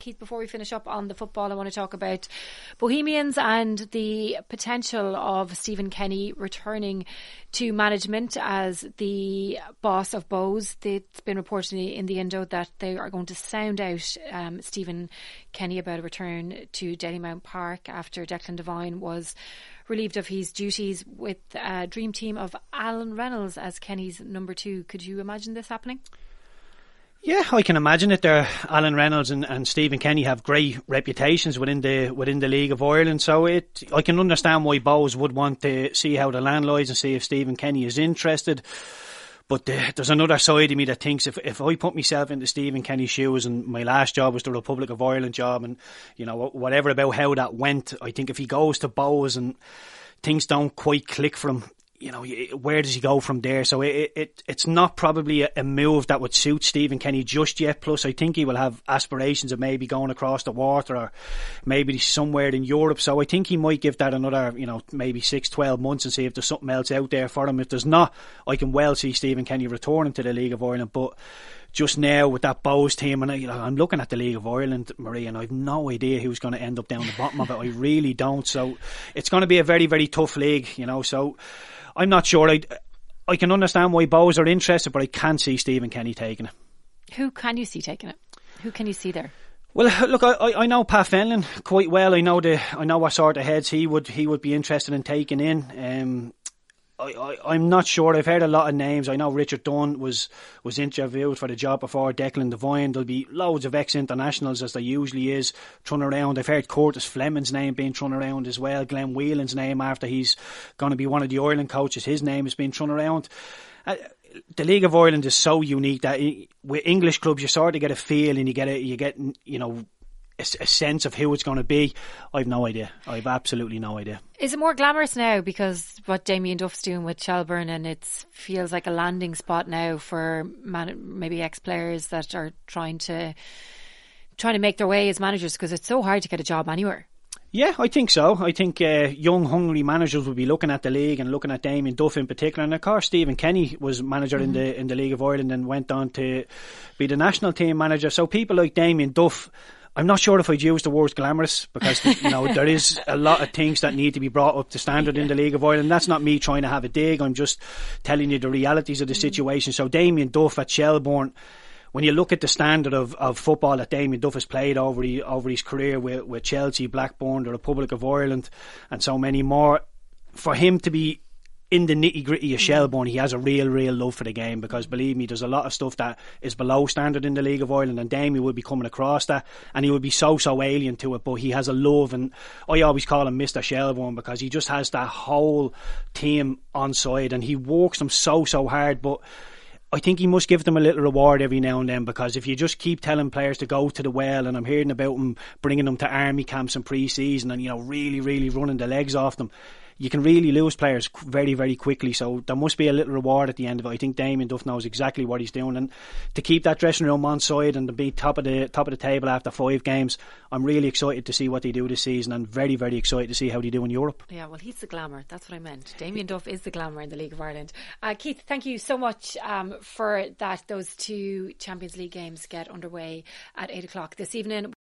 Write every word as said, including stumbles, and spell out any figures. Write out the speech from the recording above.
Keith, before we finish up on the football, I want to talk about Bohemians and the potential of Stephen Kenny returning to management as the boss of Bohs. It's been reported in the Indo that they are going to sound out um, Stephen Kenny about a return to Dalymount Park after Declan Devine was relieved of his duties with a dream team of Alan Reynolds as Kenny's number two. Could you imagine this happening? Yeah, I can imagine it. There, Alan Reynolds and, and Stephen Kenny have great reputations within the within the League of Ireland, so it I can understand why Bohs would want to see how the land lies and see if Stephen Kenny is interested. But uh, there's another side of me that thinks if if I put myself into Stephen Kenny's shoes, and my last job was the Republic of Ireland job, and you know whatever about how that went, I think if he goes to Bohs and things don't quite click for him, you know, where does he go from there? So it, it it's not probably a, a move that would suit Stephen Kenny just yet. Plus, I think he will have aspirations of maybe going across the water or maybe somewhere in Europe. So I think he might give that another, you know, maybe six, twelve months and see if there's something else out there for him. If there's not, I can well see Stephen Kenny returning to the League of Ireland. But just now with that Bohs team, and you know, I'm looking at the League of Ireland, Marie, and I've no idea who's going to end up down the bottom of it. I really don't. So it's going to be a very, very tough league, you know. So I'm not sure. I, I can understand why Bohs are interested, but I can't see Stephen Kenny taking it. Who can you see taking it? Who can you see there? Well, look, I, I know Pat Fenlon quite well. I know the I know what sort of heads he would he would be interested in taking in. Um, I, I, I'm not sure. I've heard a lot of names. I know Richard Dunn was, was interviewed for the job before Declan Devine. There'll be loads of ex-internationals, as there usually is, thrown around. I've heard Curtis Fleming's name being thrown around as well. Glenn Whelan's name, after he's going to be one of the Ireland coaches, his name has been thrown around. Uh, the League of Ireland is so unique that with English clubs you sort of get a feel and you get a, you get you know a, a sense of who it's going to be. I've no idea. I've absolutely no idea. Is it more glamorous now because what Damien Duff's doing with Shelbourne, and it feels like a landing spot now for man, maybe ex-players that are trying to trying to make their way as managers, because it's so hard to get a job anywhere? Yeah, I think so. I think uh, young, hungry managers will be looking at the league and looking at Damien Duff in particular. And of course, Stephen Kenny was manager mm-hmm. in the in the League of Ireland and went on to be the national team manager. So people like Damien Duff, I'm not sure if I'd use the word glamorous, because you know there is a lot of things that need to be brought up to standard in the League of Ireland. That's not me trying to have a dig. I'm just telling you the realities of the situation. So Damien Duff at Shelbourne, when you look at the standard of, of football that Damien Duff has played over the, over his career with, with Chelsea, Blackburn, the Republic of Ireland and so many more, for him to be in the nitty gritty of Shelbourne, he has a real, real love for the game, because believe me, there's a lot of stuff that is below standard in the League of Ireland, and Damien will be coming across that, and he will be so, so alien to it, but he has a love, and I always call him Mister Shelbourne, because he just has that whole team on side, and he works them so, so hard. But I think he must give them a little reward every now and then, because if you just keep telling players to go to the well, and I'm hearing about him bringing them to army camps and pre-season and, you know, really, really running the legs off them, you can really lose players very, very quickly. So there must be a little reward at the end of it. I think Damien Duff knows exactly what he's doing, and to keep that dressing room on side and to be top of the top of the table after five games, I'm really excited to see what they do this season, and very, very excited to see how they do in Europe. Yeah, well, he's the glamour. That's what I meant. Damien Duff is the glamour in the League of Ireland. Uh, Keith, thank you so much um, for that. Those two Champions League games get underway at eight o'clock this evening.